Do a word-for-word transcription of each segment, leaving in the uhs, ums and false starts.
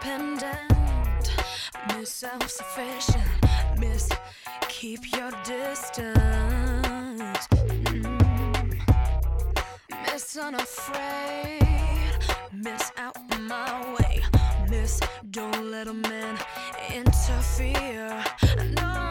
independent, Miss self-sufficient, Miss keep your distance, mm. Miss unafraid, Miss out my way, Miss don't let a man interfere, no.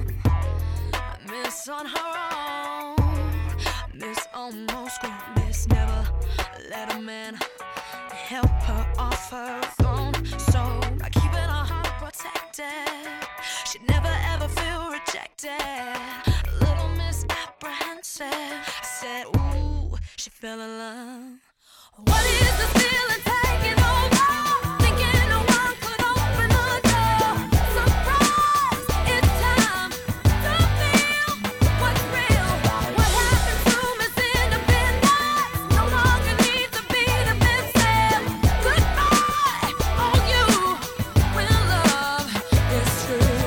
Miss on her own, Miss almost grown, Miss never let a man help her off her throne. So by keeping her heart protected, she'd never ever feel rejected. Little Miss apprehensive, I said, ooh, she fell in love. What is the feeling taking over? Thinking no one could open the door. Surprise, it's time to feel what's real. What happened to Miss Independence? No longer needs to be defensive. Goodbye, all you when love is true.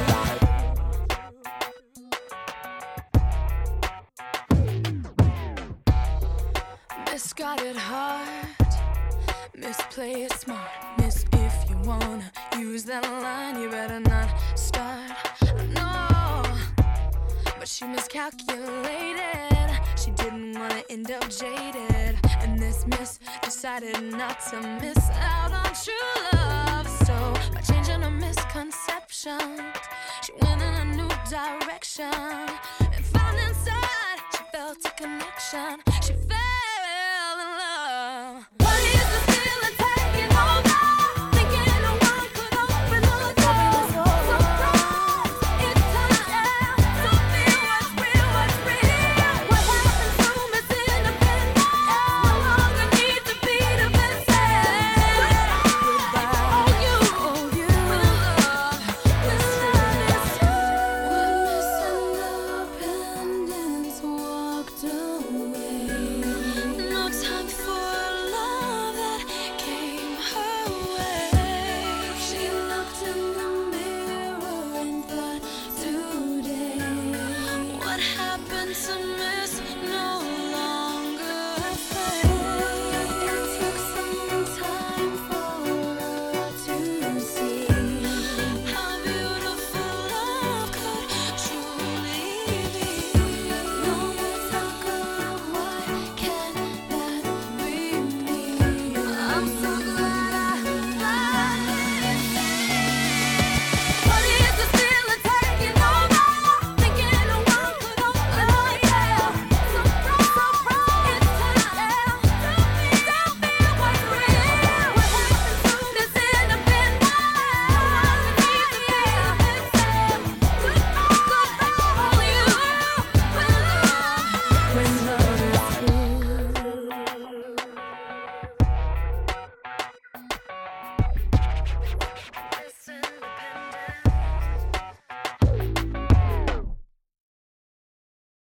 Miss got it hard, Miss play it smart, Miss if you wanna use that line, you better not start, no. But she miscalculated, she didn't wanna end up jaded, and this Miss decided not to miss out on true love. So by changing her misconceptions, she went in a new direction, and found inside she felt a connection. She fell in love. What is the feeling taking over? Thinking no one could open the door. Surprise, it's time to feel what's real, what's real. What happened to Miss Independence? No longer need to be defensive. Goodbye, all you, all you when love is true. When Miss Independence walked away, no time for love that came her way. She looked in the mirror and thought, today, what happened to me?